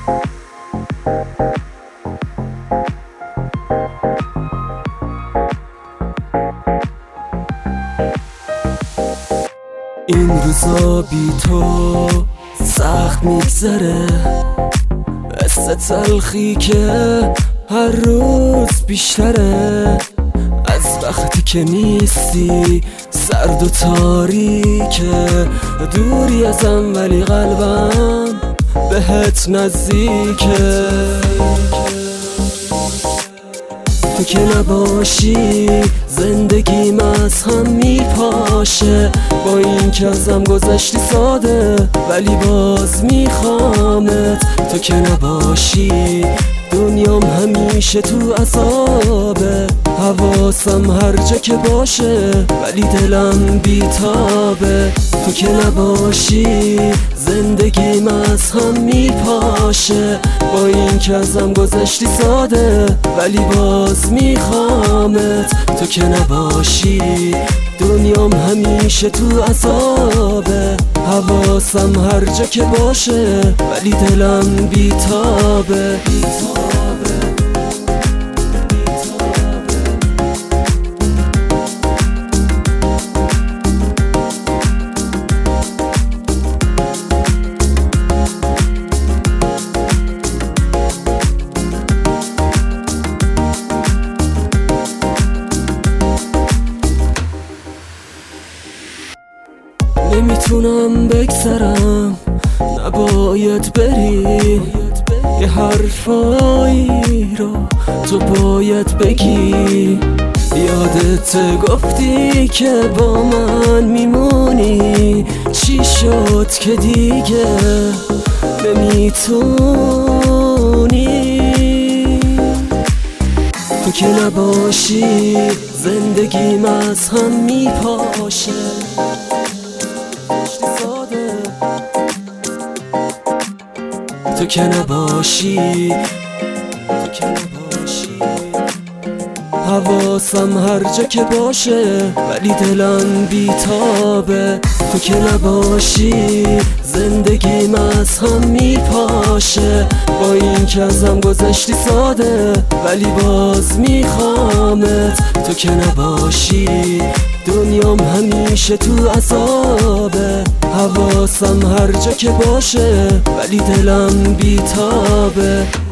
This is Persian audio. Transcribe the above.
این روزا بی تو سخت میگذره، مثل تلخی که هر روز بیشتره. از وقتی که نیستی سرد و تاریکه، دوری ازم ولی قلبم بهت نزدیکه. تو که نباشی زندگیم از هم میپاشه، با این که ازم گذشتی ساده ولی باز میخوامت. تو که نباشی دنیام همیشه تو عذابه، حواسم هر جا که باشه ولی دلم بیتابه. تو که نباشی زندگیم از هم میپاشه، با این که ازم گذشتی ساده ولی باز میخوامت. تو که نباشی دنیام همیشه تو عذابه، حواسم هر جا که باشه ولی دلم بیتابه. نمیتونم بگذرم، نباید بری، یه حرفایی رو تو باید بگی. یادت گفتی که با من میمونی، چی شد که دیگه نمیتونی؟ تو که نباشی زندگیم از هم میپاشه. تو که نباشی حواسم هر جا که باشه ولی دلم بیتابه. تو که نباشی زندگیم از هم میپاشه، با این که ازم گذشتی ساده ولی باز میخوامت. تو که نباشی دنیام همیشه تو عذابه، حواسم هر جا که باشه ولی دلم بیتابه.